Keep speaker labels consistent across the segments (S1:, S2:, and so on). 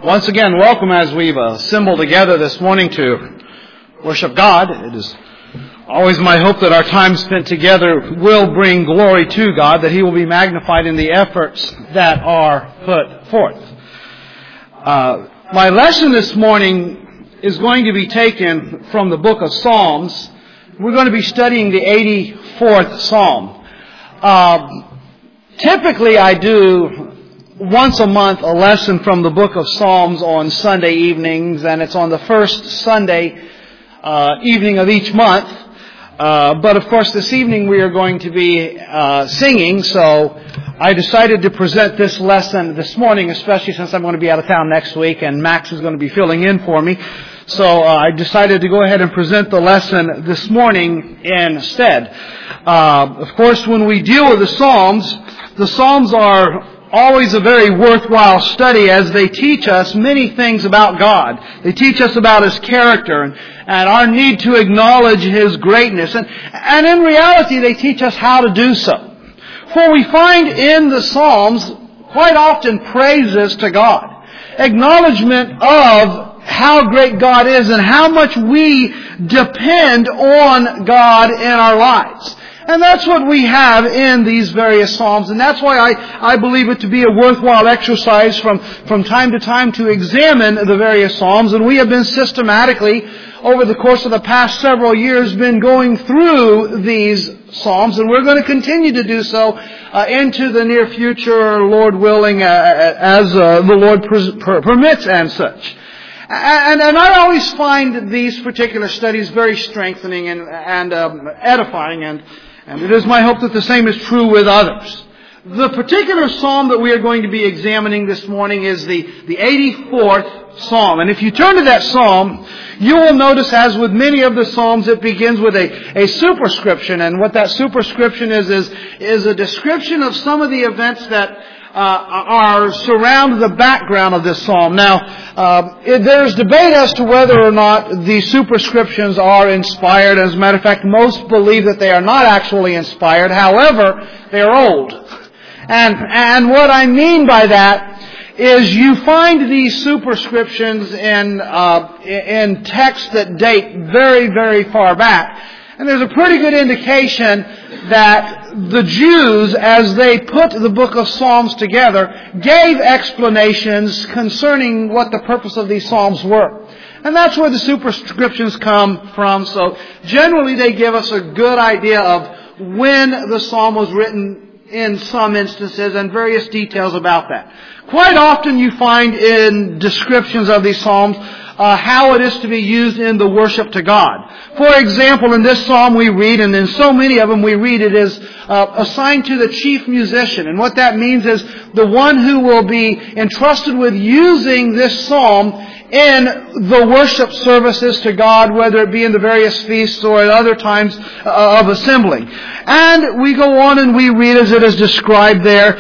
S1: Once again, welcome as we've assembled together this morning to worship God. It is always my hope that our time spent together will bring glory to God, that He will be magnified in the efforts that are put forth. My lesson this morning is going to be taken from the book of Psalms. We're going to be studying the 84th Psalm. Typically I do once a month a lesson from the book of Psalms on Sunday evenings, and it's on the first Sunday evening of each month. But of course this evening we are going to be singing, so I decided to present this lesson this morning, especially since I'm going to be out of town next week and Max is going to be filling in for me. So I decided to go ahead and present the lesson this morning instead. Of course, when we deal with the Psalms are always a very worthwhile study, as they teach us many things about God. They teach us about His character and our need to acknowledge His greatness. And in reality, they teach us how to do so. For we find in the Psalms quite often praises to God, acknowledgement of how great God is and how much we depend on God in our lives. And that's what we have in these various Psalms. And that's why I believe it to be a worthwhile exercise from time to time to examine the various Psalms. And we have been systematically, over the course of the past several years, been going through these Psalms. And we're going to continue to do so into the near future, Lord willing, as the Lord permits and such. And I always find these particular studies very strengthening and edifying, and it is my hope that the same is true with others. The particular psalm that we are going to be examining this morning is the 84th Psalm. And if you turn to that psalm, you will notice, as with many of the psalms, it begins with a superscription. And what that superscription is a description of some of the events that surround the background of this psalm. Now, there's debate as to whether or not the superscriptions are inspired. As a matter of fact, most believe that they are not actually inspired. However, they are old. And what I mean by that is you find these superscriptions in texts that date very, very far back. And there's a pretty good indication that the Jews, as they put the book of Psalms together, gave explanations concerning what the purpose of these Psalms were. And that's where the superscriptions come from. So generally they give us a good idea of when the Psalm was written in some instances and various details about that. Quite often you find in descriptions of these Psalms how it is to be used in the worship to God. For example, in this psalm we read, and in so many of them we read, it is assigned to the chief musician. And what that means is the one who will be entrusted with using this psalm in the worship services to God, whether it be in the various feasts or at other times of assembly. And we go on and we read as it is described there.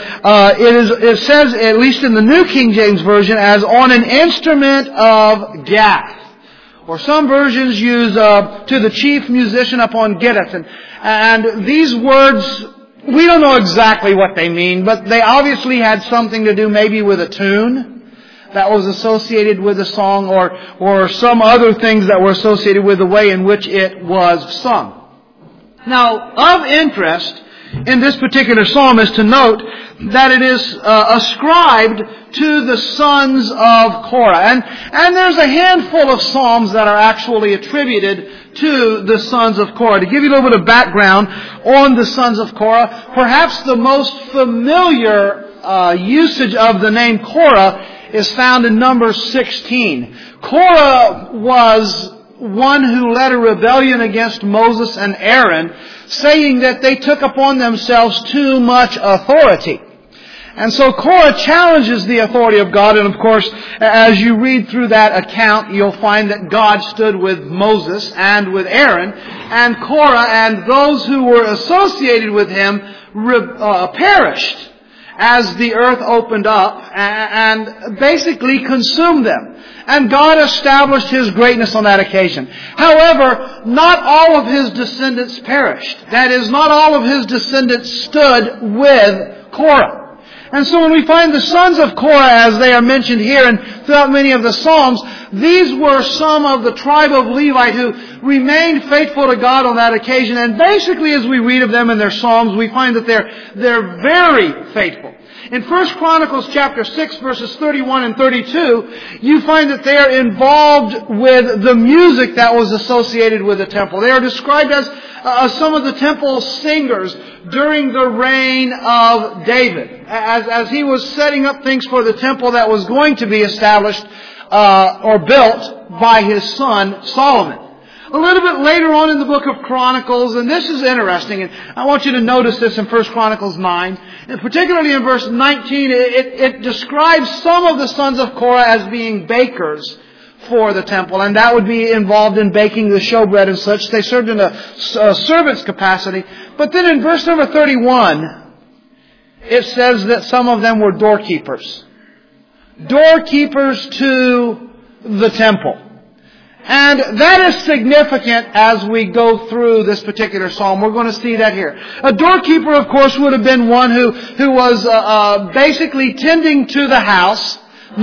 S1: It says, at least in the New King James Version, as on an instrument of Gath. Or some versions use to the chief musician upon Gittith. And these words, we don't know exactly what they mean, but they obviously had something to do maybe with a tune that was associated with the song, or some other things that were associated with the way in which it was sung. Now, of interest in this particular psalm is to note that it is ascribed to the sons of Korah. And there's a handful of psalms that are actually attributed to the sons of Korah. To give you a little bit of background on the sons of Korah, perhaps the most familiar usage of the name Korah is found in Numbers 16. Korah was one who led a rebellion against Moses and Aaron, saying that they took upon themselves too much authority. And so Korah challenges the authority of God, and of course, as you read through that account, you'll find that God stood with Moses and with Aaron, and Korah and those who were associated with him perished as the earth opened up and basically consumed them. And God established His greatness on that occasion. However, not all of His descendants perished. That is, not all of His descendants stood with Korah. And so when we find the sons of Korah, as they are mentioned here and throughout many of the Psalms, these were some of the tribe of Levite who remained faithful to God on that occasion. And basically, as we read of them in their Psalms, we find that they're very faithful. In 1 Chronicles chapter 6, verses 31 and 32, you find that they are involved with the music that was associated with the temple. They are described as some of the temple singers during the reign of David, as he was setting up things for the temple that was going to be established or built by his son Solomon. A little bit later on in the book of Chronicles, and this is interesting, and I want you to notice this in 1 Chronicles 9, and particularly in verse 19, it describes some of the sons of Korah as being bakers for the temple, and that would be involved in baking the showbread and such. They served in a servant's capacity. But then in verse number 31, it says that some of them were doorkeepers. Doorkeepers to the temple. And that is significant as we go through this particular psalm. We're going to see that here. A doorkeeper, of course, would have been one who was basically tending to the house,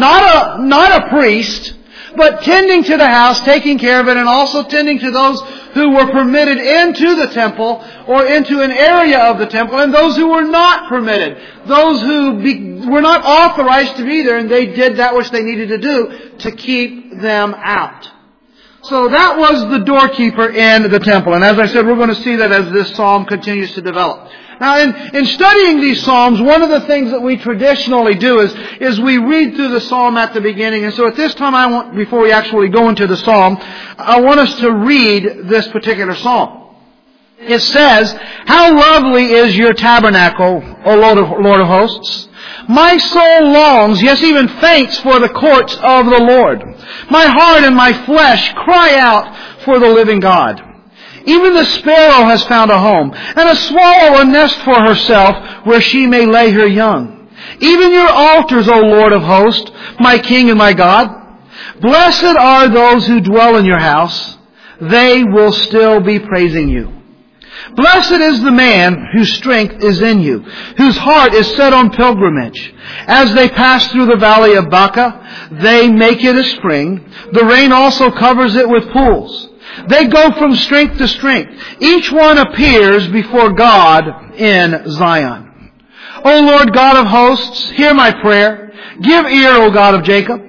S1: not a priest, but tending to the house, taking care of it, and also tending to those who were permitted into the temple or into an area of the temple, and those who were not permitted, those who were not authorized to be there, and they did that which they needed to do to keep them out. So that was the doorkeeper in the temple. And as I said, we're going to see that as this psalm continues to develop. Now, in studying these psalms, one of the things that we traditionally do is we read through the psalm at the beginning. And so at this time, before we actually go into the psalm, I want us to read this particular psalm. It says, "How lovely is your tabernacle, O Lord of hosts! My soul longs, yes, even faints for the courts of the Lord. My heart and my flesh cry out for the living God. Even the sparrow has found a home, and a swallow a nest for herself where she may lay her young. Even your altars, O Lord of hosts, my King and my God. Blessed are those who dwell in your house. They will still be praising you. Blessed is the man whose strength is in you, whose heart is set on pilgrimage. As they pass through the valley of Baca, they make it a spring. The rain also covers it with pools. They go from strength to strength. Each one appears before God in Zion. O Lord God of hosts, hear my prayer. Give ear, O God of Jacob.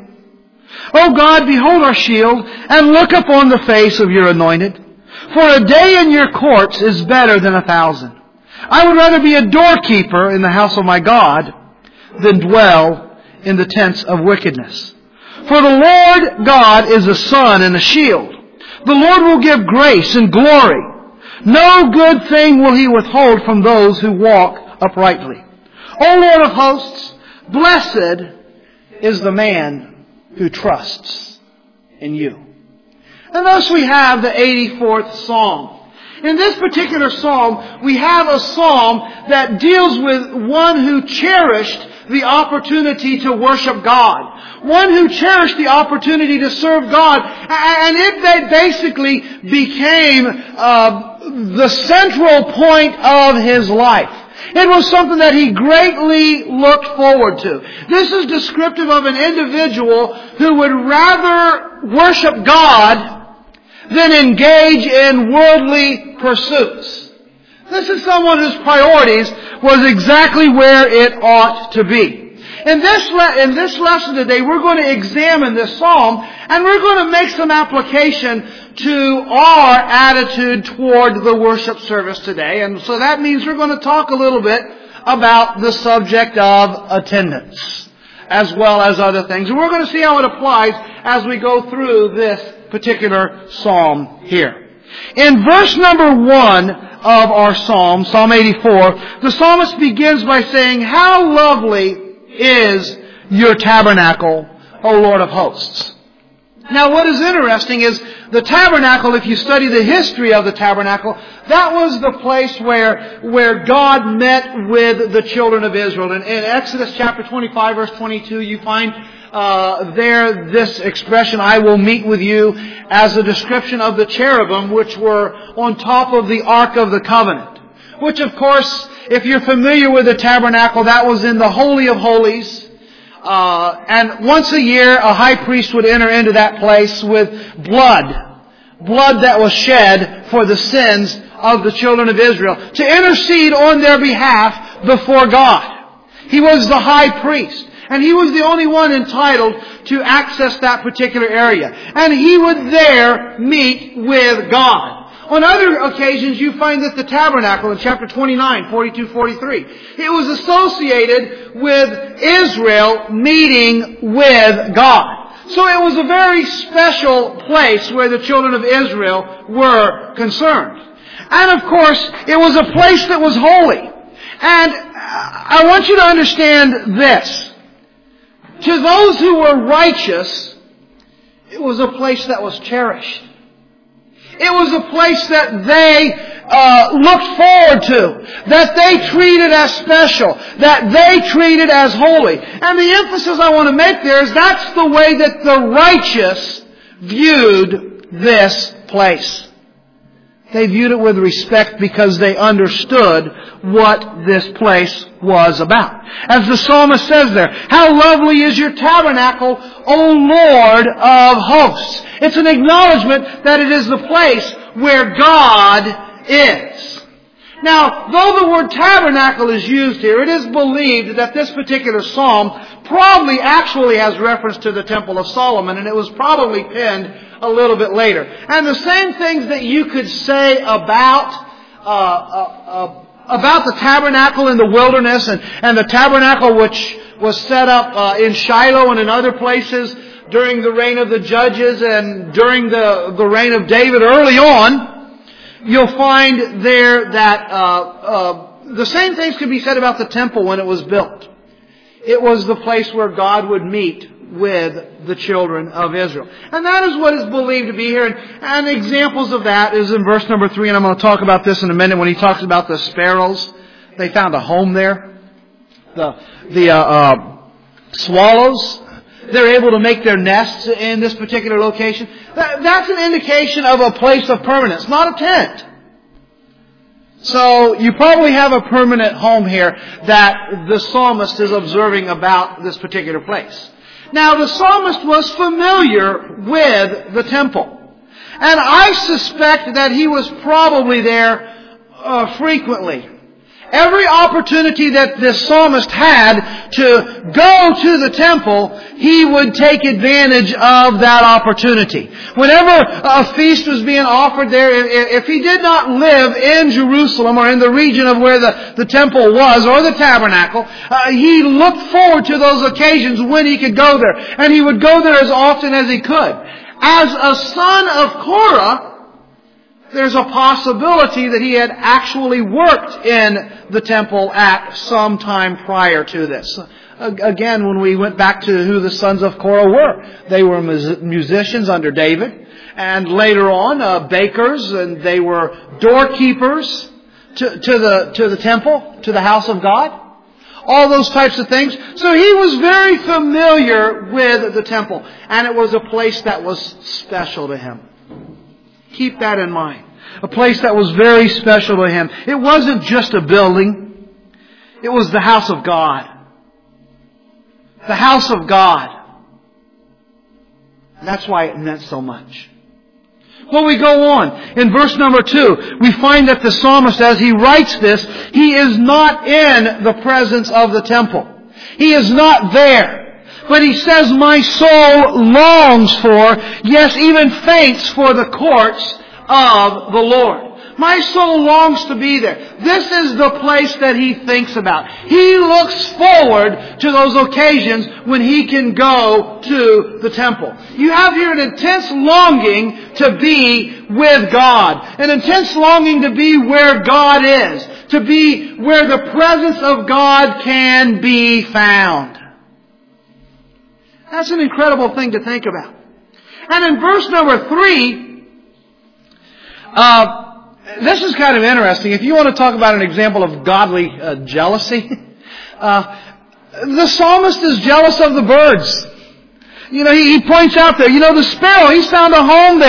S1: O God, behold our shield, and look upon the face of your anointed. For a day in your courts is better than 1,000. I would rather be a doorkeeper in the house of my God than dwell in the tents of wickedness. For the Lord God is a sun and a shield. The Lord will give grace and glory. No good thing will He withhold from those who walk uprightly. O Lord of hosts, blessed is the man who trusts in you." And thus we have the 84th Psalm. In this particular psalm, we have a psalm that deals with one who cherished the opportunity to worship God. One who cherished the opportunity to serve God. And it basically became the central point of his life. It was something that he greatly looked forward to. This is descriptive of an individual who would rather worship God than engage in worldly pursuits. This is someone whose priorities was exactly where it ought to be. In this lesson today, we're going to examine this psalm, and we're going to make some application to our attitude toward the worship service today. And so that means we're going to talk a little bit about the subject of attendance, as well as other things. And we're going to see how it applies as we go through this particular psalm here. In verse number 1 of our psalm, Psalm 84, the psalmist begins by saying, "How lovely is your tabernacle, O Lord of hosts." Now what is interesting is the tabernacle, if you study the history of the tabernacle, that was the place where God met with the children of Israel. And in Exodus chapter 25, verse 22, you find there this expression, "I will meet with you," as a description of the cherubim which were on top of the Ark of the Covenant, which of course, if you're familiar with the tabernacle, that was in the Holy of Holies. And once a year, a high priest would enter into that place with blood that was shed for the sins of the children of Israel, to intercede on their behalf before God. He was the high priest, and he was the only one entitled to access that particular area. And he would there meet with God. On other occasions, you find that the tabernacle in chapter 29, 42, 43, it was associated with Israel meeting with God. So it was a very special place where the children of Israel were concerned. And of course, it was a place that was holy. And I want you to understand this. To those who were righteous, it was a place that was cherished. It was a place that they looked forward to, that they treated as special, that they treated as holy. And the emphasis I want to make there is that's the way that the righteous viewed this place. They viewed it with respect because they understood what this place was about. As the psalmist says there, how lovely is your tabernacle, O Lord of hosts. It's an acknowledgement that it is the place where God is. Now, though the word tabernacle is used here, it is believed that this particular psalm probably actually has reference to the Temple of Solomon, and it was probably penned a little bit later. And the same things that you could say about the tabernacle in the wilderness and the tabernacle which was set up in Shiloh and in other places during the reign of the judges and during the reign of David early on, you'll find there that the same things could be said about the temple when it was built. It was the place where God would meet with the children of Israel. And that is what is believed to be here. And examples of that is in verse number 3, and I'm going to talk about this in a minute when he talks about the sparrows. They found a home there. The swallows, they're able to make their nests in this particular location. That's an indication of a place of permanence, not a tent. So you probably have a permanent home here that the psalmist is observing about this particular place. Now, the psalmist was familiar with the temple. And I suspect that he was probably there frequently. Every opportunity that this psalmist had to go to the temple, he would take advantage of that opportunity. Whenever a feast was being offered there, if he did not live in Jerusalem or in the region of where the temple was or the tabernacle, he looked forward to those occasions when he could go there. And he would go there as often as he could. As a son of Korah, there's a possibility that he had actually worked in the temple at some time prior to this. Again, when we went back to who the sons of Korah were, they were musicians under David, and later on bakers, and they were doorkeepers to the temple, to the house of God. All those types of things. So he was very familiar with the temple, and it was a place that was special to him. Keep that in mind. A place that was very special to him. It wasn't just a building. It was the house of God. The house of God. That's why it meant so much. Well, we go on. In verse number 2, we find that the psalmist, as he writes this, he is not in the presence of the temple. He is not there. But he says, my soul longs for, yes, even faints for the courts of the Lord. My soul longs to be there. This is the place that he thinks about. He looks forward to those occasions when he can go to the temple. You have here an intense longing to be with God. An intense longing to be where God is. To be where the presence of God can be found. That's an incredible thing to think about. And in verse number 3, this is kind of interesting. If you want to talk about an example of godly jealousy, the psalmist is jealous of the birds. You know, he points out there, the sparrow, he's found a home there.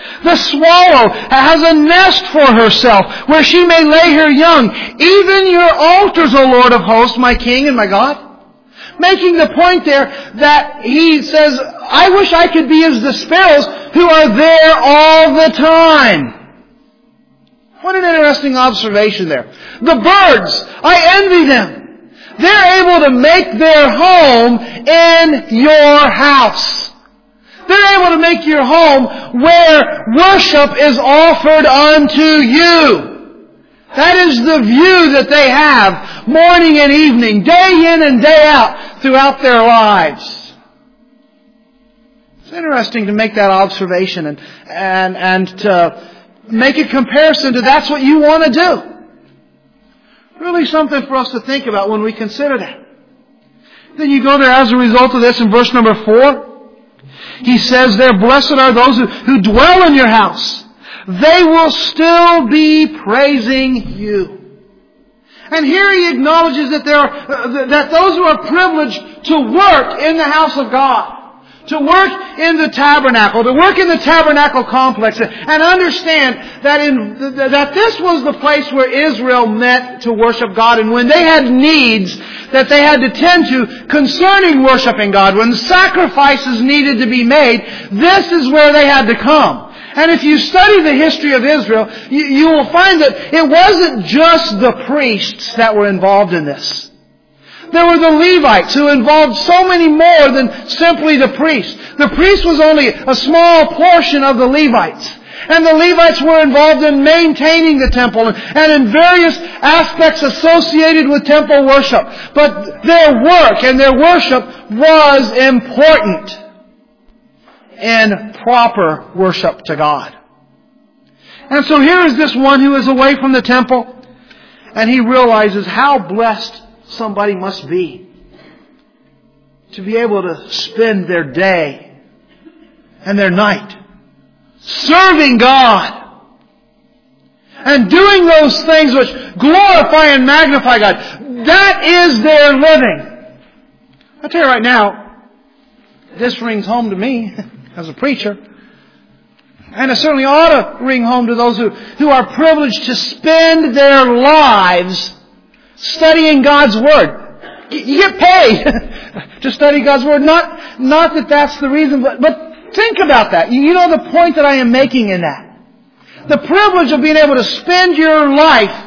S1: The swallow has a nest for herself where she may lay her young. Even your altars, O Lord of hosts, my King and my God. Making the point there that he says, I wish I could be as the sparrows who are there all the time. What an interesting observation there. The birds, I envy them. They're able to make their home in your house. They're able to make your home where worship is offered unto you. That is the view that they have morning and evening, day in and day out throughout their lives. It's interesting to make that observation and to make a comparison to that's what you want to do. Really something for us to think about when we consider that. Then you go there as a result of this in verse number 4. He says there, blessed are those who dwell in your house. They will still be praising you. And here he acknowledges that that those who are privileged to work in the house of God, to work in the tabernacle, to work in the tabernacle complex, and understand that this was the place where Israel met to worship God. And when they had needs that they had to tend to concerning worshiping God, when sacrifices needed to be made, this is where they had to come. And if you study the history of Israel, you will find that it wasn't just the priests that were involved in this. There were the Levites who involved so many more than simply the priest. The priest was only a small portion of the Levites. And the Levites were involved in maintaining the temple and in various aspects associated with temple worship. But their work and their worship was important in proper worship to God. And so here is this one who is away from the temple, and he realizes how blessed somebody must be to be able to spend their day and their night serving God and doing those things which glorify and magnify God. That is their living. I'll tell you right now, this rings home to me as a preacher. And it certainly ought to ring home to those who are privileged to spend their lives studying God's Word. You get paid to study God's Word. Not that that's the reason, but think about that. You know the point that I am making in that. The privilege of being able to spend your life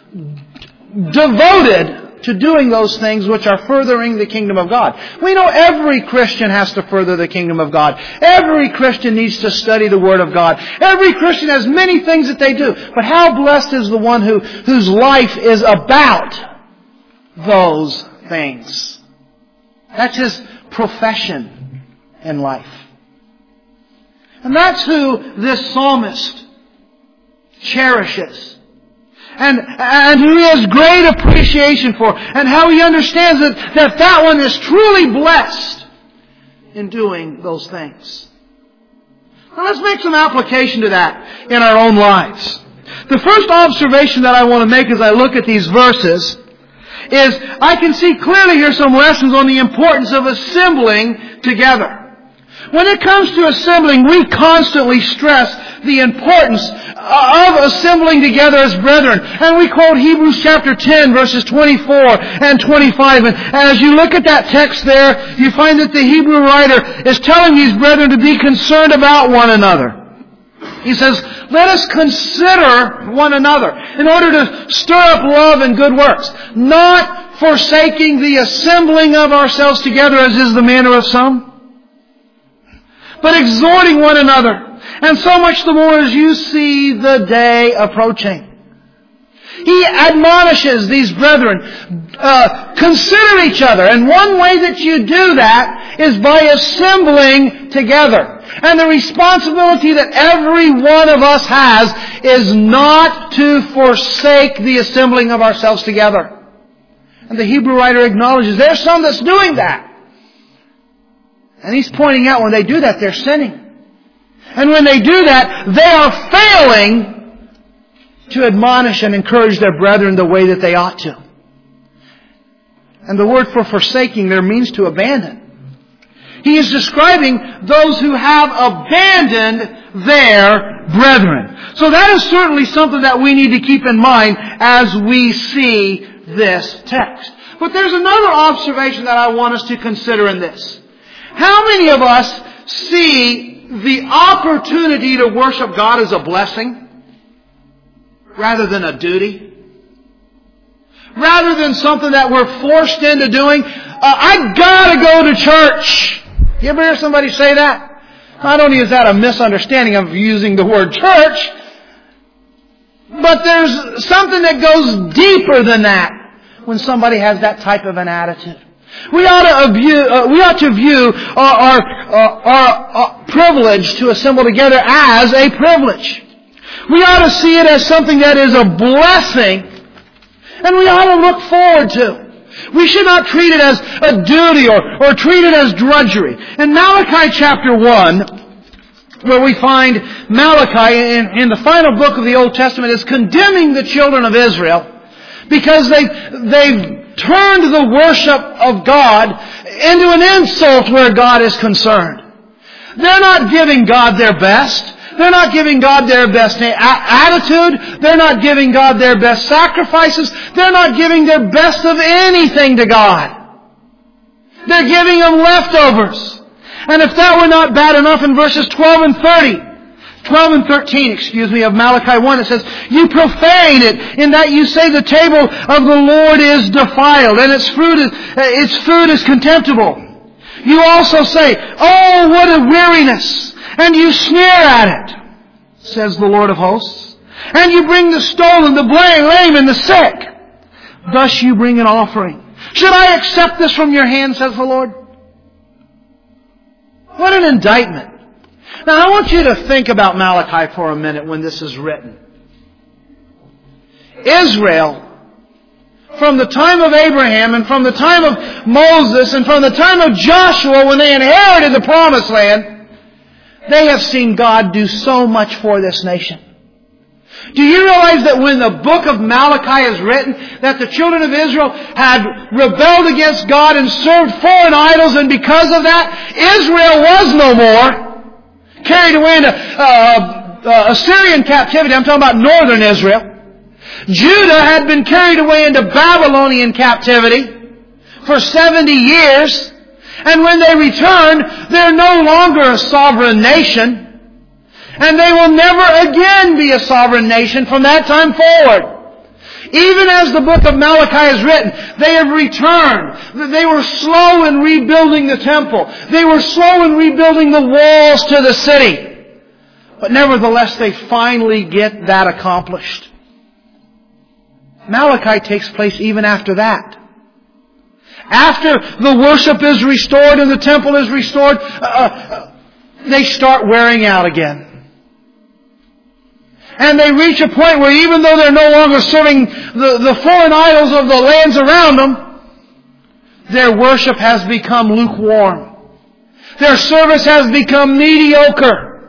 S1: devoted to doing those things which are furthering the kingdom of God. We know every Christian has to further the kingdom of God. Every Christian needs to study the Word of God. Every Christian has many things that they do. But how blessed is the one whose life is about those things. That's his profession in life. And that's who this psalmist cherishes. And who he has great appreciation for. And how he understands that one is truly blessed in doing those things. Now let's make some application to that in our own lives. The first observation that I want to make as I look at these verses is I can see clearly here some lessons on the importance of assembling together. When it comes to assembling, we constantly stress the importance of assembling together as brethren. And we quote Hebrews chapter 10, verses 24 and 25. And as you look at that text there, you find that the Hebrew writer is telling these brethren to be concerned about one another. He says, let us consider one another in order to stir up love and good works, not forsaking the assembling of ourselves together as is the manner of some, but exhorting one another, and so much the more as you see the day approaching. He admonishes these brethren, consider each other, and one way that you do that is by assembling together. And the responsibility that every one of us has is not to forsake the assembling of ourselves together. And the Hebrew writer acknowledges there's some that's doing that. And he's pointing out when they do that, they're sinning. And when they do that, they are failing to admonish and encourage their brethren the way that they ought to. And the word for forsaking there means to abandon. He is describing those who have abandoned their brethren. So that is certainly something that we need to keep in mind as we see this text. But there's another observation that I want us to consider in this. How many of us see the opportunity to worship God as a blessing rather than a duty? Rather than something that we're forced into doing? I gotta go to church. You ever hear somebody say that? Not only is that a misunderstanding of using the word church, but there's something that goes deeper than that when somebody has that type of an attitude. We ought to view our privilege to assemble together as a privilege. We ought to see it as something that is a blessing, and we ought to look forward to. We should not treat it as a duty or treat it as drudgery. In Malachi chapter 1, where we find Malachi in the final book of the Old Testament is condemning the children of Israel because they've turned the worship of God into an insult where God is concerned. They're not giving God their best. They're not giving God their best attitude. They're not giving God their best sacrifices. They're not giving their best of anything to God. They're giving Him leftovers. And if that were not bad enough, in verses 12 and 13, of Malachi 1, it says, "You profane it in that you say the table of the Lord is defiled, and its food is contemptible. You also say, oh, what a weariness! And you sneer at it, says the Lord of hosts. And you bring the stolen, the lame, and the sick. Thus you bring an offering. Should I accept this from your hand, says the Lord?" What an indictment. Now I want you to think about Malachi for a minute when this is written. Israel, from the time of Abraham and from the time of Moses and from the time of Joshua when they inherited the promised land, they have seen God do so much for this nation. Do you realize that when the book of Malachi is written, that the children of Israel had rebelled against God and served foreign idols, and because of that, Israel was no more, carried away into Assyrian captivity. I'm talking about northern Israel. Judah had been carried away into Babylonian captivity for 70 years, and when they returned, they're no longer a sovereign nation. And they will never again be a sovereign nation from that time forward. Even as the book of Malachi is written, they have returned. They were slow in rebuilding the temple. They were slow in rebuilding the walls to the city. But nevertheless, they finally get that accomplished. Malachi takes place even after that. After the worship is restored and the temple is restored, they start wearing out again. And they reach a point where even though they're no longer serving the foreign idols of the lands around them, their worship has become lukewarm. Their service has become mediocre.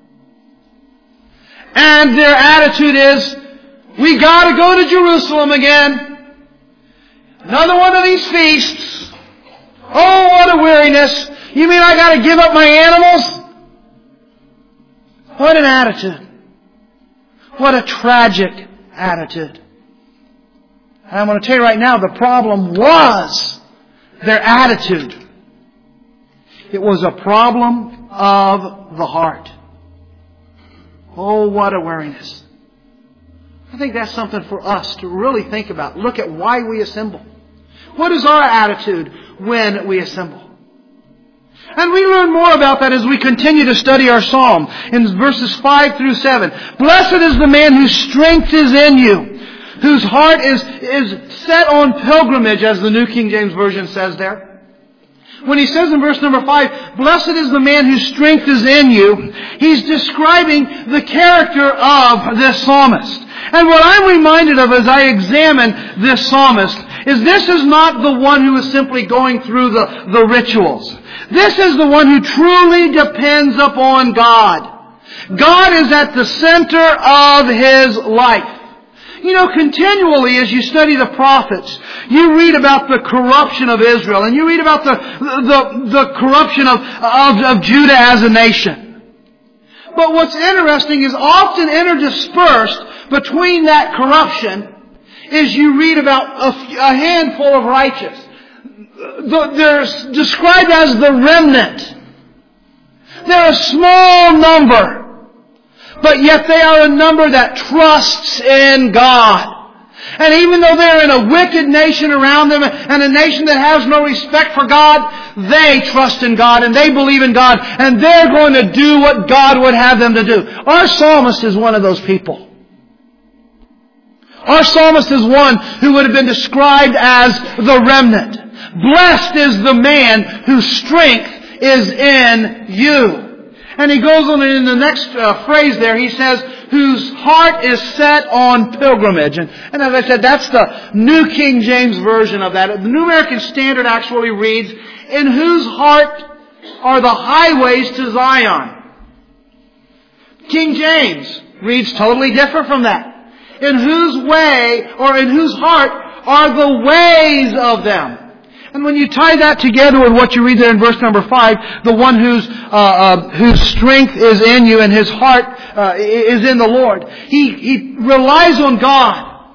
S1: And their attitude is, we gotta go to Jerusalem again. Another one of these feasts. Oh, what a weariness. You mean I gotta give up my animals? What an attitude. What a tragic attitude. And I'm going to tell you right now, the problem was their attitude. It was a problem of the heart. Oh, what a weariness. I think that's something for us to really think about. Look at why we assemble. What is our attitude when we assemble? And we learn more about that as we continue to study our psalm in verses 5 through 7. Blessed is the man whose strength is in you, whose heart is set on pilgrimage, as the New King James Version says there. When he says in verse number 5, blessed is the man whose strength is in you, he's describing the character of this psalmist. And what I'm reminded of as I examine this psalmist is this is not the one who is simply going through the rituals. This is the one who truly depends upon God. God is at the center of his life. You know, continually as you study the prophets, you read about the corruption of Israel, and you read about the corruption of Judah as a nation. But what's interesting is often interspersed between that corruption is you read about a handful of righteous. They're described as the remnant. They're a small number. But yet they are a number that trusts in God. And even though they're in a wicked nation around them and a nation that has no respect for God, they trust in God and they believe in God and they're going to do what God would have them to do. Our psalmist is one of those people. Our psalmist is one who would have been described as the remnant. Blessed is the man whose strength is in you. And he goes on in the next phrase there, he says, whose heart is set on pilgrimage. And as I said, that's the New King James Version of that. The New American Standard actually reads, in whose heart are the highways to Zion. King James reads totally different from that. In whose way, or in whose heart are the ways of them. And when you tie that together with what you read there in verse number 5, the one whose strength is in you and his heart is in the Lord, he relies on God.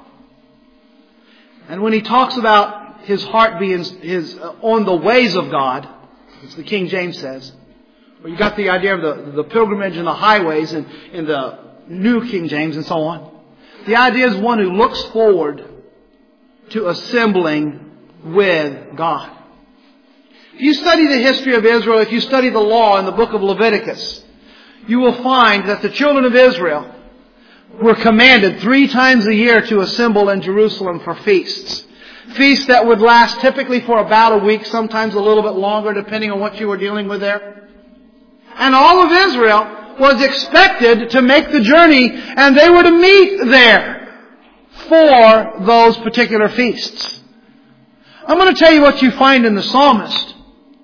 S1: And when he talks about his heart being on the ways of God, as the King James says, where you got the idea of the pilgrimage and the highways in the New King James and so on. The idea is one who looks forward to assembling with God. If you study the history of Israel, if you study the law in the book of Leviticus, you will find that the children of Israel were commanded 3 times a year to assemble in Jerusalem for feasts. Feasts that would last typically for about a week, sometimes a little bit longer, depending on what you were dealing with there. And all of Israel was expected to make the journey, and they were to meet there for those particular feasts. I'm going to tell you what you find in the psalmist.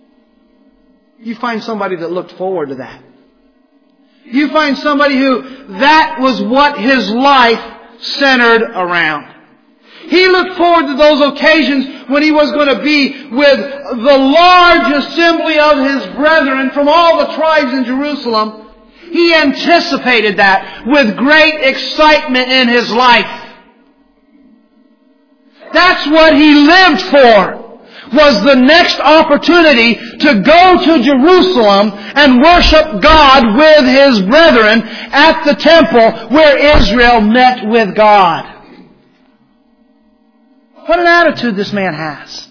S1: You find somebody that looked forward to that. You find somebody who that was what his life centered around. He looked forward to those occasions when he was going to be with the large assembly of his brethren from all the tribes in Jerusalem. He anticipated that with great excitement in his life. That's what he lived for, was the next opportunity to go to Jerusalem and worship God with his brethren at the temple where Israel met with God. What an attitude this man has.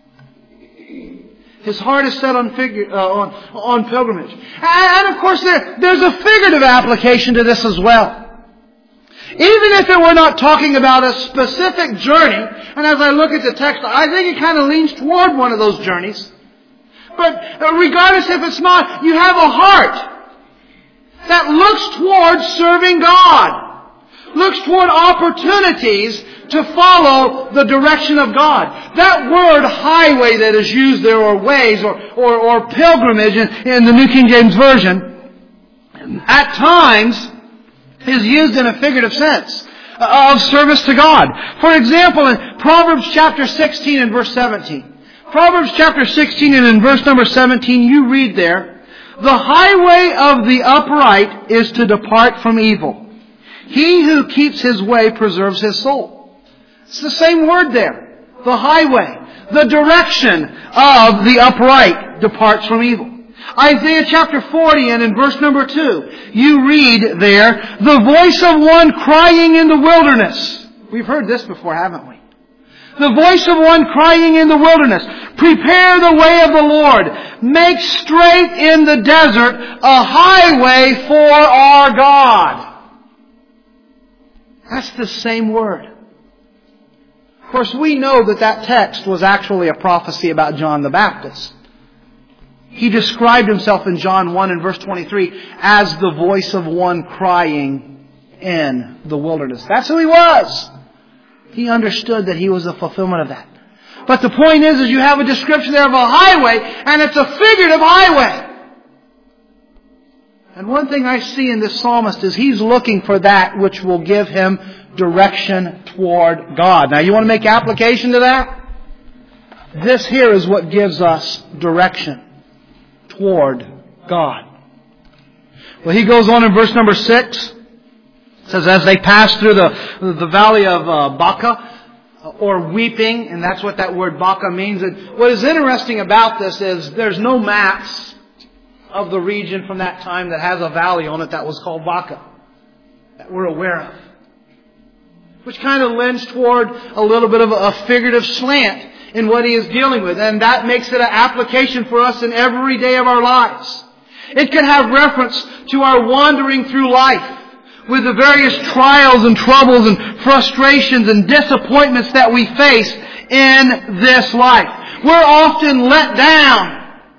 S1: His heart is set on pilgrimage. And of course there's a figurative application to this as well. Even if it were not talking about a specific journey, and as I look at the text, I think it kind of leans toward one of those journeys. But regardless if it's not, you have a heart that looks toward serving God, looks toward opportunities to follow the direction of God. That word highway that is used there, or ways, or pilgrimage in the New King James Version, at times is used in a figurative sense of service to God. For example, in Proverbs chapter 16 and verse 17. Proverbs chapter 16 and in verse number 17 you read there, the highway of the upright is to depart from evil. He who keeps his way preserves his soul. It's the same word there. The highway. The direction of the upright departs from evil. Isaiah chapter 40 and in verse number 2, you read there, the voice of one crying in the wilderness. We've heard this before, haven't we? The voice of one crying in the wilderness, prepare the way of the Lord, make straight in the desert a highway for our God. That's the same word. Of course, we know that text was actually a prophecy about John the Baptist. He described himself in John 1 and verse 23 as the voice of one crying in the wilderness. That's who he was. He understood that he was the fulfillment of that. But the point is you have a description there of a highway, and it's a figurative highway. And one thing I see in this psalmist is he's looking for that which will give him direction toward God. Now, you want to make application to that? This here is what gives us direction toward God. Well, he goes on in verse number 6. It says, as they pass through the valley of Baca, or weeping, and that's what that word Baca means. And what is interesting about this is there's no maps of the region from that time that has a valley on it that was called Baca, that we're aware of. Which kind of lends toward a little bit of a figurative slant in what he is dealing with. And that makes it an application for us in every day of our lives. It can have reference to our wandering through life with the various trials and troubles and frustrations and disappointments that we face in this life. We're often let down.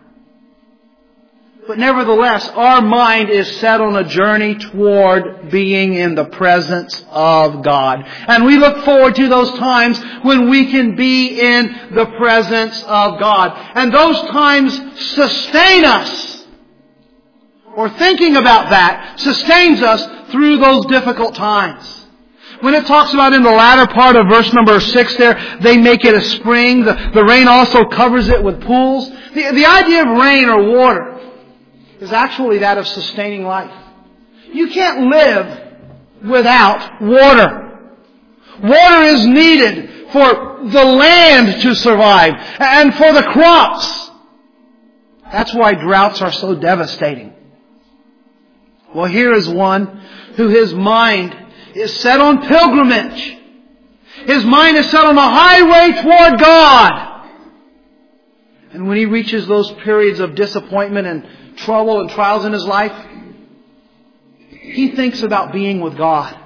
S1: But nevertheless, our mind is set on a journey toward being in the presence of God. And we look forward to those times when we can be in the presence of God. And those times sustain us. Or thinking about that sustains us through those difficult times. When it talks about in the latter part of verse number 6 there, they make it a spring. The rain also covers it with pools. The idea of rain or water is actually that of sustaining life. You can't live without water. Water is needed for the land to survive and for the crops. That's why droughts are so devastating. Well, here is one who his mind is set on pilgrimage. His mind is set on the highway toward God. And when he reaches those periods of disappointment and trouble and trials in his life, he thinks about being with God.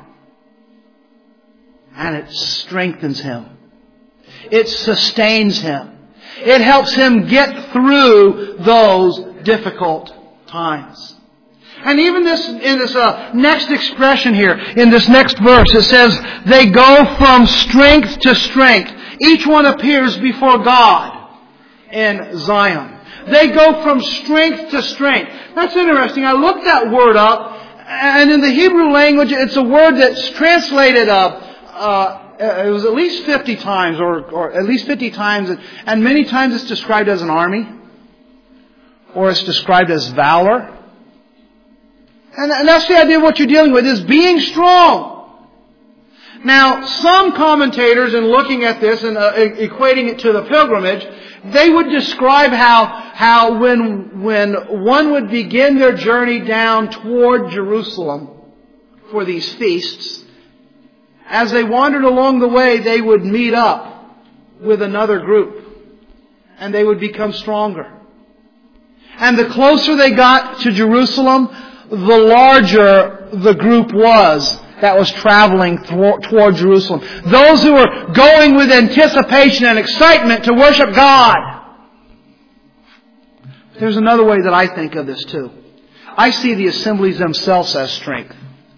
S1: And it strengthens him. It sustains him. It helps him get through those difficult times. And even in this next expression here, in this next verse, it says, they go from strength to strength. Each one appears before God in Zion. They go from strength to strength. That's interesting. I looked that word up, and in the Hebrew language, it's a word that's translated it was at least 50 times, or at least 50 times, and many times it's described as an army, or it's described as valor. And that's the idea of what you're dealing with, is being strong. Now, some commentators, in looking at this and equating it to the pilgrimage, they would describe how when one would begin their journey down toward Jerusalem for these feasts, as they wandered along the way, they would meet up with another group, and they would become stronger. And the closer they got to Jerusalem, the larger the group was that was traveling toward Jerusalem. Those who were going with anticipation and excitement to worship God. There's another way that I think of this too. I see the assemblies themselves as strength.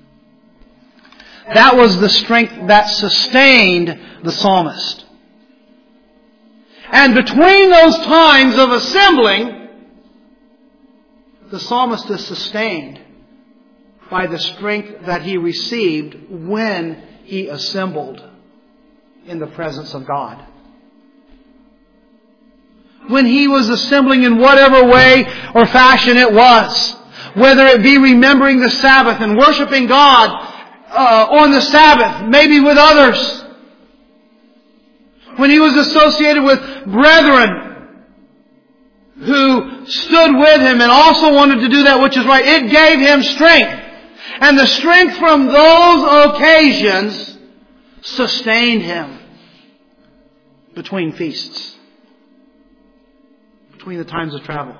S1: That was the strength that sustained the psalmist. And between those times of assembling, the psalmist is sustained by the strength that he received when he assembled in the presence of God. When he was assembling in whatever way or fashion it was, whether it be remembering the Sabbath and worshiping God on the Sabbath, maybe with others. When he was associated with brethren who stood with him and also wanted to do that which is right, it gave him strength. And the strength from those occasions sustained him between feasts, between the times of travel.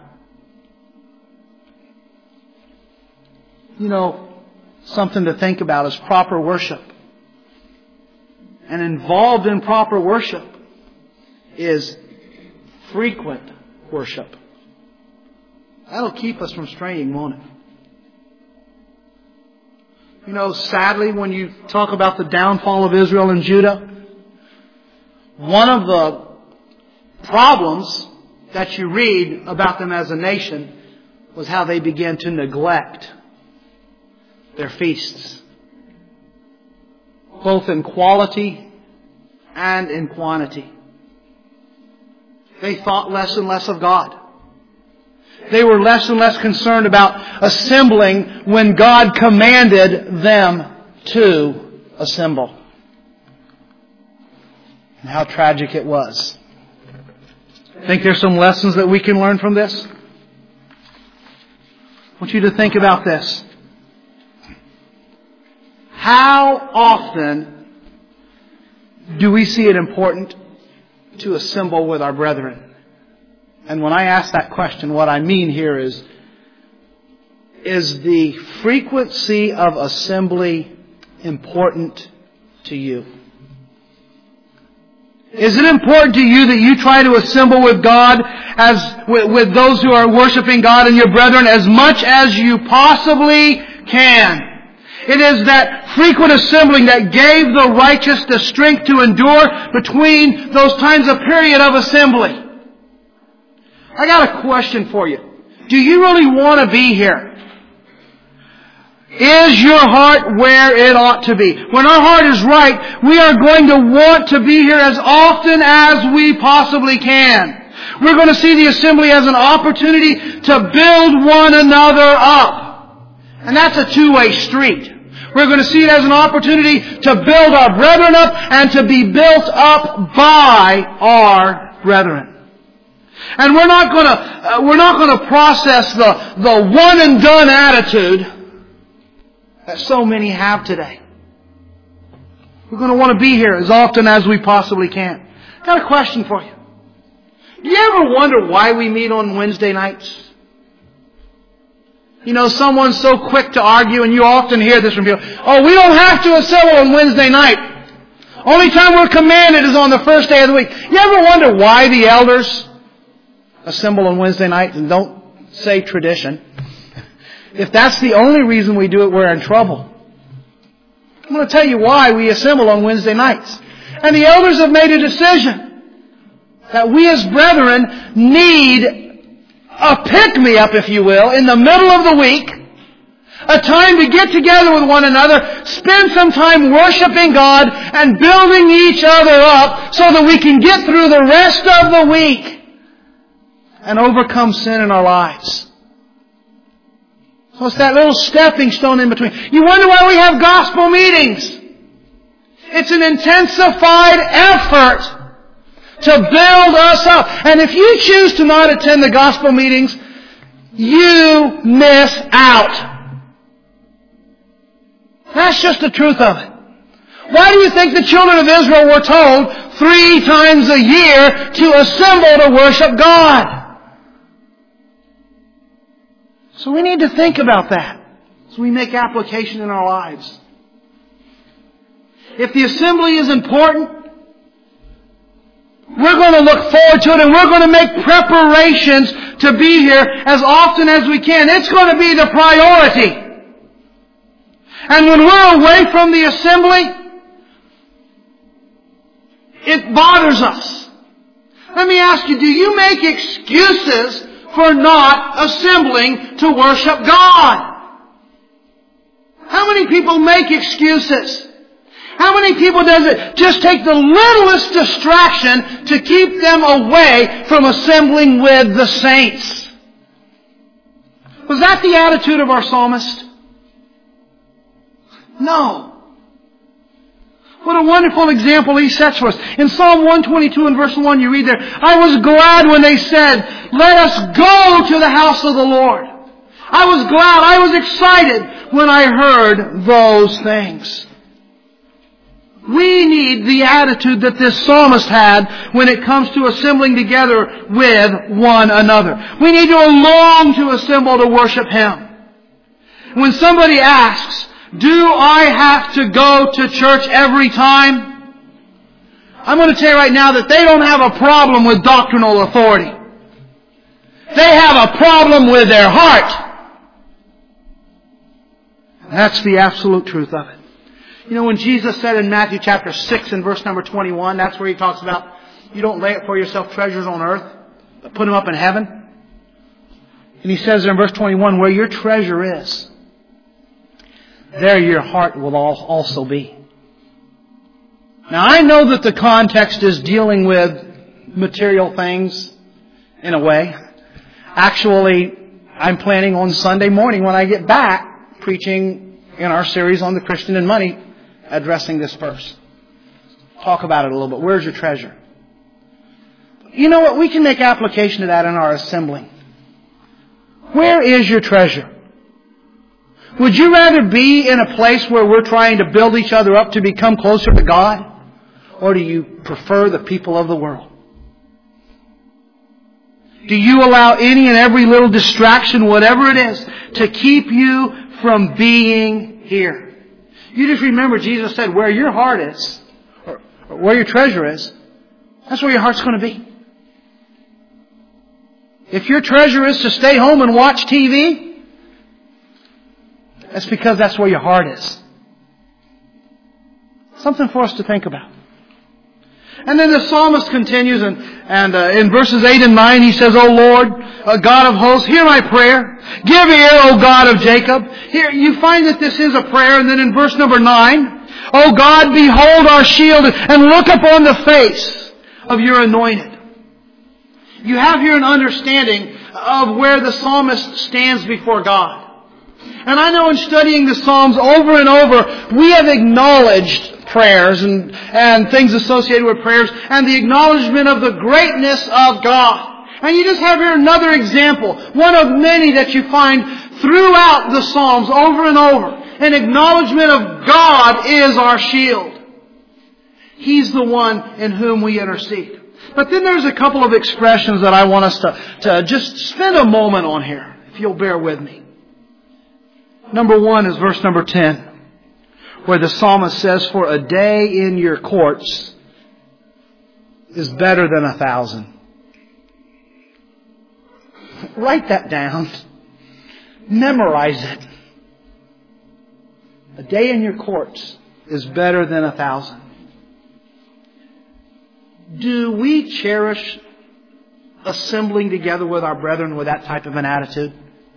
S1: You know, something to think about is proper worship. And involved in proper worship is frequent worship. That'll keep us from straying, won't it? You know, sadly, when you talk about the downfall of Israel and Judah, one of the problems that you read about them as a nation was how they began to neglect their feasts, both in quality and in quantity. They thought less and less of God. They were less and less concerned about assembling when God commanded them to assemble. And how tragic it was. Think there's some lessons that we can learn from this? I want you to think about this. How often do we see it important to assemble with our brethren? And when I ask that question, what I mean here is the frequency of assembly important to you? Is it important to you that you try to assemble with God, with those who are worshiping God and your brethren, as much as you possibly can? It is that frequent assembling that gave the righteous the strength to endure between those times of period of assembly. I got a question for you. Do you really want to be here? Is your heart where it ought to be? When our heart is right, we are going to want to be here as often as we possibly can. We're going to see the assembly as an opportunity to build one another up. And that's a two-way street. We're going to see it as an opportunity to build our brethren up and to be built up by our brethren. And we're not going to process the one and done attitude that so many have today. We're going to want to be here as often as we possibly can. I've got a question for you. Do you ever wonder why we meet on Wednesday nights? You know, someone's so quick to argue, and you often hear this from people. Oh, we don't have to assemble on Wednesday night. Only time we're commanded is on the first day of the week. You ever wonder why the elders assemble on Wednesday night? And don't say tradition. If that's the only reason we do it, we're in trouble. I'm going to tell you why we assemble on Wednesday nights. And the elders have made a decision that we as brethren need a pick-me-up, if you will, in the middle of the week. A time to get together with one another, spend some time worshiping God and building each other up so that we can get through the rest of the week and overcome sin in our lives. So it's that little stepping stone in between. You wonder why we have gospel meetings. It's an intensified effort to build us up. And if you choose to not attend the gospel meetings, you miss out. That's just the truth of it. Why do you think the children of Israel were told 3 times a year to assemble to worship God? So we need to think about that as we make application in our lives. If the assembly is important, we're going to look forward to it and we're going to make preparations to be here as often as we can. It's going to be the priority. And when we're away from the assembly, it bothers us. Let me ask you, do you make excuses for not assembling to worship God? How many people make excuses? How many people does it just take the littlest distraction to keep them away from assembling with the saints? Was that the attitude of our psalmist? No. What a wonderful example he sets for us. In Psalm 122 and verse 1 you read there, I was glad when they said, let us go to the house of the Lord. I was glad, I was excited when I heard those things. We need the attitude that this psalmist had when it comes to assembling together with one another. We need to long to assemble to worship Him. When somebody asks, do I have to go to church every time? I'm going to tell you right now that they don't have a problem with doctrinal authority. They have a problem with their heart. That's the absolute truth of it. You know, when Jesus said in Matthew chapter 6 and verse number 21, that's where He talks about you don't lay up for yourself treasures on earth, but put them up in heaven. And He says there in verse 21, where your treasure is, there your heart will also be. Now I know that the context is dealing with material things in a way. Actually, I'm planning on Sunday morning when I get back preaching in our series on the Christian and money, addressing this verse. Talk about it a little bit. Where's your treasure? You know what? We can make application of that in our assembling. Where is your treasure? Would you rather be in a place where we're trying to build each other up to become closer to God? Or do you prefer the people of the world? Do you allow any and every little distraction, whatever it is, to keep you from being here? You just remember Jesus said, where your heart is, or where your treasure is, that's where your heart's going to be. If your treasure is to stay home and watch TV, that's because that's where your heart is. Something for us to think about. And then the psalmist continues, and in verses 8 and 9 he says, O Lord, God of hosts, hear my prayer. Give ear, O God of Jacob. Here you find that this is a prayer, and then in verse number 9, O God, behold our shield, and look upon the face of your anointed. You have here an understanding of where the psalmist stands before God. And I know in studying the Psalms over and over, we have acknowledged prayers and things associated with prayers and the acknowledgement of the greatness of God. And you just have here another example, one of many that you find throughout the Psalms over and over. An acknowledgement of God is our shield. He's the one in whom we intercede. But then there's a couple of expressions that I want us to just spend a moment on here, if you'll bear with me. Number 1 is verse number 10, where the psalmist says, for a day in your courts is better than 1,000. Write that down. Memorize it. A day in your courts is better than 1,000. Do we cherish assembling together with our brethren with that type of an attitude?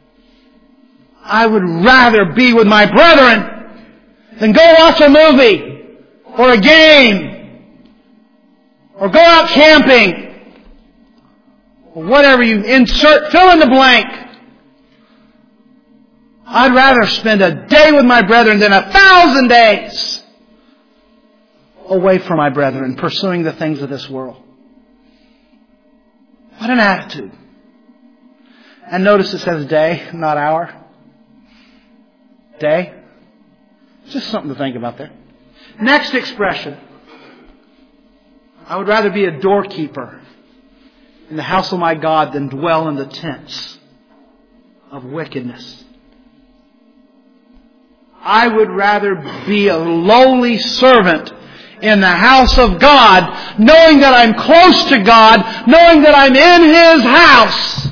S1: I would rather be with my brethren than go watch a movie or a game or go out camping or whatever you insert, fill in the blank. I'd rather spend a day with my brethren than 1,000 days away from my brethren, pursuing the things of this world. What an attitude. And notice it says day, not hour. Day. Just something to think about there. Next expression. I would rather be a doorkeeper in the house of my God than dwell in the tents of wickedness. I would rather be a lowly servant in the house of God, knowing that I'm close to God, knowing that I'm in His house,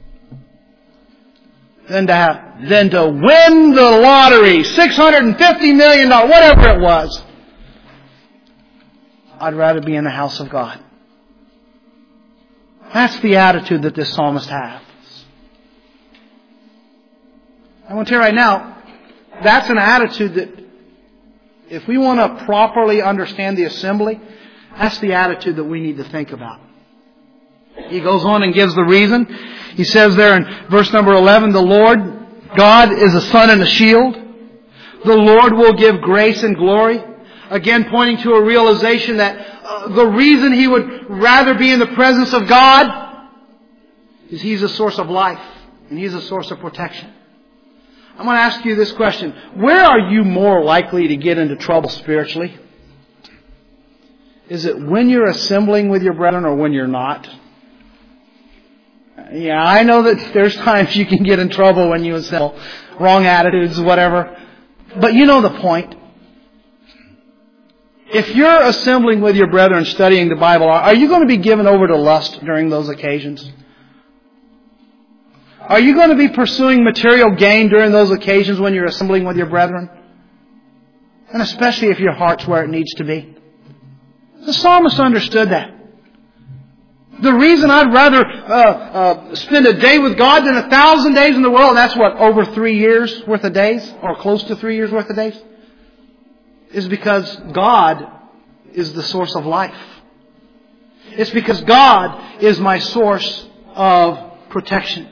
S1: than to win the lottery, $650 million, whatever it was. I'd rather be in the house of God. That's the attitude that this psalmist has. I want to tell you right now, that's an attitude that if we want to properly understand the assembly, that's the attitude that we need to think about. He goes on and gives the reason. He says there in verse number 11, the Lord God is a sun and a shield. The Lord will give grace and glory. Again, pointing to a realization that the reason he would rather be in the presence of God is He's a source of life and He's a source of protection. I'm going to ask you this question. Where are you more likely to get into trouble spiritually? Is it when you're assembling with your brethren or when you're not? Yeah, I know that there's times you can get in trouble when you assemble. Wrong attitudes, whatever. But you know the point. If you're assembling with your brethren studying the Bible, are you going to be given over to lust during those occasions? Are you going to be pursuing material gain during those occasions when you're assembling with your brethren? And especially if your heart's where it needs to be. The psalmist understood that. The reason I'd rather spend a day with God than 1,000 days in the world, and that's what, over 3 years worth of days, or close to 3 years worth of days, is because God is the source of life. It's because God is my source of protection.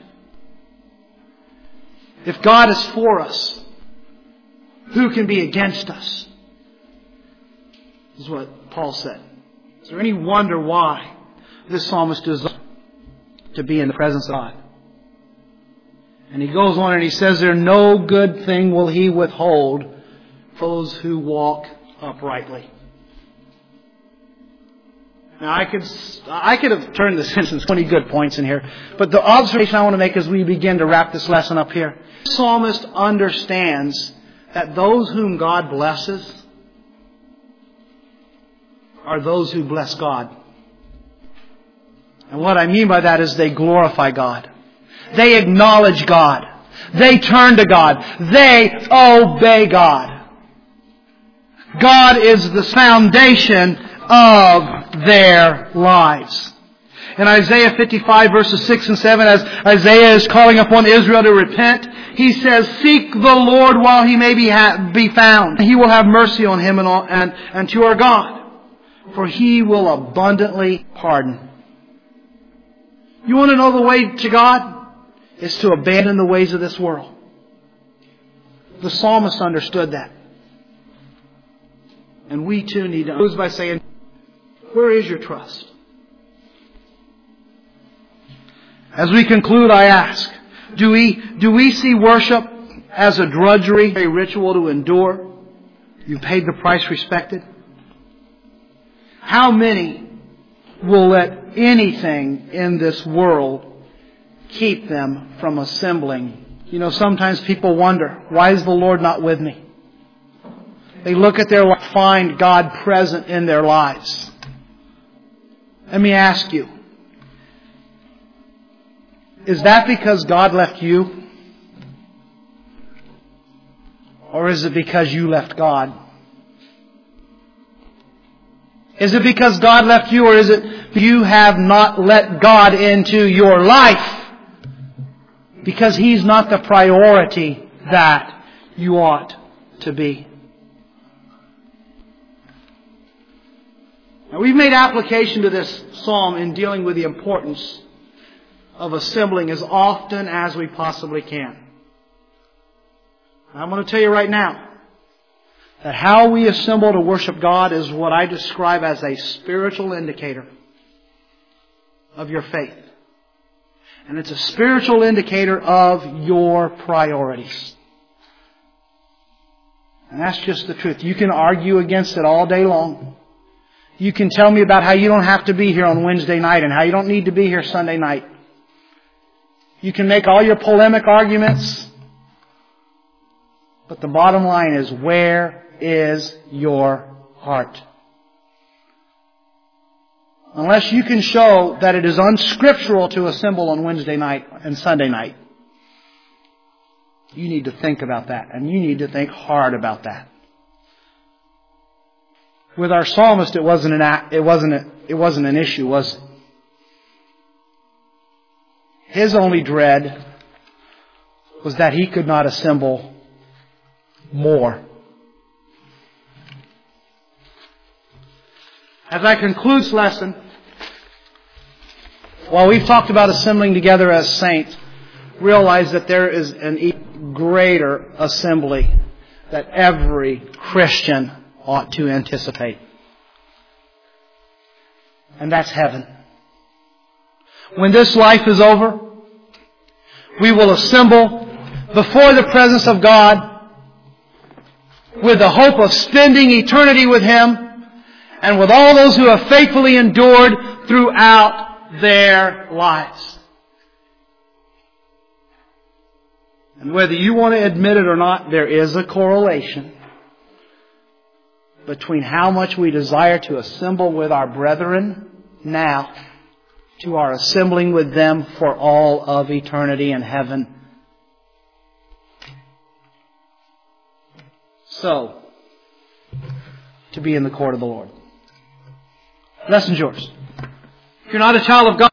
S1: If God is for us, who can be against us? This is what Paul said. Is there any wonder why this psalmist desires to be in the presence of God? And he goes on and he says, there no good thing will He withhold for those who walk uprightly. Now I could have turned this into 20 good points in here, but the observation I want to make as we begin to wrap this lesson up here, the psalmist understands that those whom God blesses are those who bless God. And what I mean by that is they glorify God. They acknowledge God. They turn to God. They obey God. God is the foundation of their lives. In Isaiah 55 verses 6 and 7, as Isaiah is calling upon Israel to repent, he says, seek the Lord while He may be found. He will have mercy on him and to our God, for He will abundantly pardon. You want to know the way to God? It's to abandon the ways of this world. The psalmist understood that. And we too need to close by saying, where is your trust? As we conclude, I ask, do we see worship as a drudgery, a ritual to endure? You paid the price respected? How many will let anything in this world keep them from assembling? You know, sometimes people wonder, why is the Lord not with me? They look at their life, find God present in their lives. Let me ask you, is that because God left you? Or is it because you left God? Is it because God left you, or is it you have not let God into your life? Because He's not the priority that you ought to be. Now, we've made application to this psalm in dealing with the importance of assembling as often as we possibly can. I'm going to tell you right now that how we assemble to worship God is what I describe as a spiritual indicator of your faith. And it's a spiritual indicator of your priorities. And that's just the truth. You can argue against it all day long. You can tell me about how you don't have to be here on Wednesday night and how you don't need to be here Sunday night. You can make all your polemic arguments. But the bottom line is, where is your heart? Unless you can show that it is unscriptural to assemble on Wednesday night and Sunday night, you need to think about that. And you need to think hard about that. With our psalmist, it wasn't an issue, was it? His only dread was that he could not assemble more. As I conclude this lesson, while we've talked about assembling together as saints, realize that there is an even greater assembly that every Christian ought to anticipate. And that's heaven. When this life is over, we will assemble before the presence of God with the hope of spending eternity with Him and with all those who have faithfully endured throughout their lives. And whether you want to admit it or not, there is a correlation between how much we desire to assemble with our brethren now to our assembling with them for all of eternity in heaven. So, to be in the court of the Lord. Lesson's yours. you're not a child of God,